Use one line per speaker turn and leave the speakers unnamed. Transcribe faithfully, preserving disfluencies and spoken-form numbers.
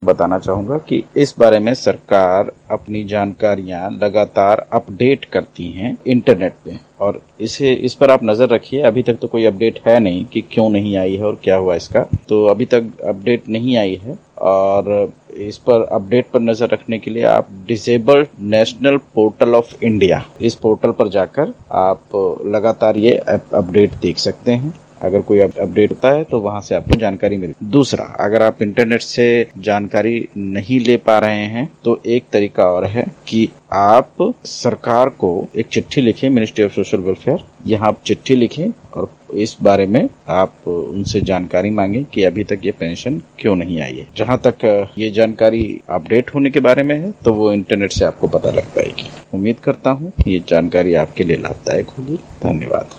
बताना चाहूंगा कि इस बारे में सरकार अपनी जानकारियां लगातार अपडेट करती हैं इंटरनेट पे, और इसे इस पर आप नजर रखिए। अभी तक तो कोई अपडेट है नहीं कि क्यों नहीं आई है और क्या हुआ इसका, तो अभी तक अपडेट नहीं आई है। और इस पर अपडेट पर नजर रखने के लिए आप disabled national portal of India, इस पोर्टल पर जाकर आप लगातार ये अपडेट देख सकते हैं। अगर कोई अपडेट होता है तो वहां से आपको जानकारी मिले। दूसरा, अगर आप इंटरनेट से जानकारी नहीं ले पा रहे हैं तो एक तरीका और है कि आप सरकार को एक चिट्ठी लिखें, मिनिस्ट्री ऑफ सोशल वेलफेयर, यहाँ आप चिट्ठी लिखें और इस बारे में आप उनसे जानकारी मांगें कि अभी तक ये पेंशन क्यों नहीं आई है। जहां तक ये जानकारी अपडेट होने के बारे में है तो वो इंटरनेट से आपको पता लग पाएगी। उम्मीद करता हूँ ये जानकारी आपके लिए लाभदायक होगी। धन्यवाद।